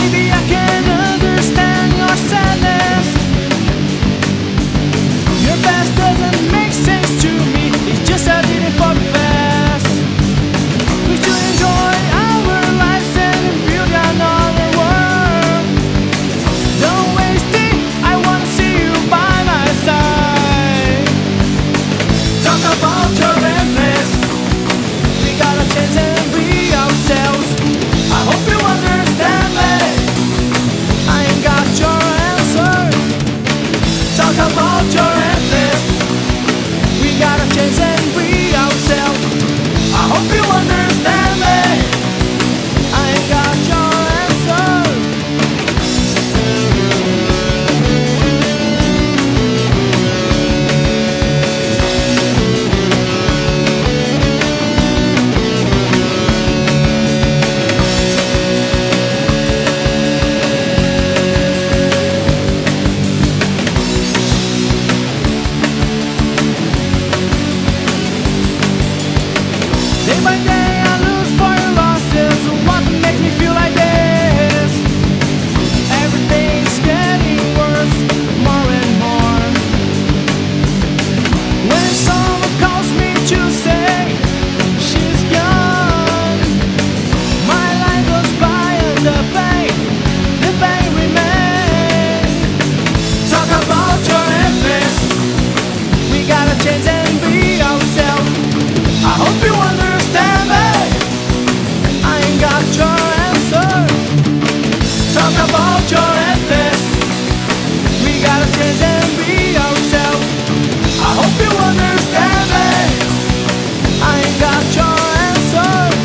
Maybe I can understand your sadness. Your past doesn't make sense to me. It's just I did it for the past. We should enjoy our lives and build another world. Don't waste it, I wanna see you by my side. Talk about your endless. We gotta change and be ourselves. I hope you understand me. I ain't got your answers. Talk about your endless. We gotta change and be ourselves. I hope you understand me. I ain't got your answers. Day by day I look for your losses. What makes me feel like this? Everything's getting worse, more and more. When someone calls me to say she's gone, my life goes by and the pain remains. Talk about your endless. We gotta change and be ourselves. I hope you understand me. I ain't got your answers. Talk about your endless. We gotta change and be ourselves. I hope you understand me. I ain't got your answers.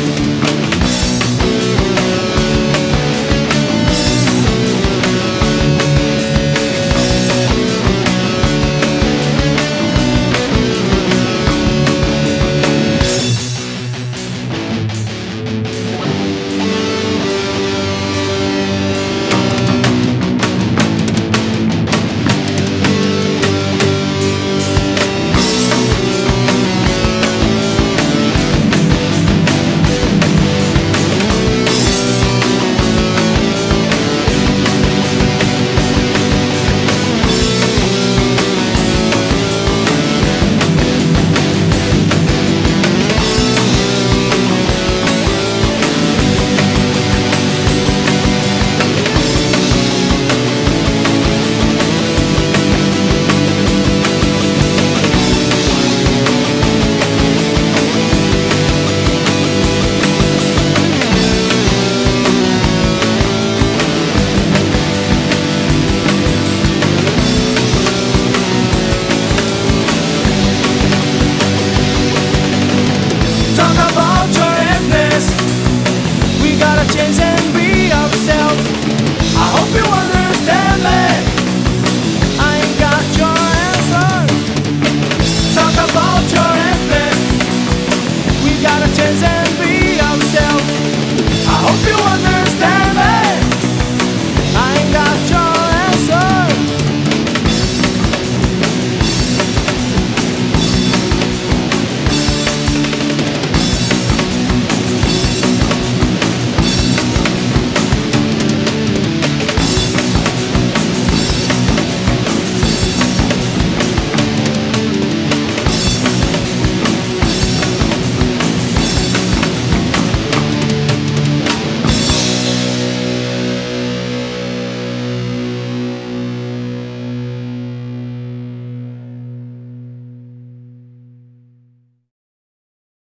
Talk about your endless. We gotta change and be ourselves. I hope you understand me. I ain't got your answers. Talk about your endless. We gotta change and be ourselves. I hope you understand.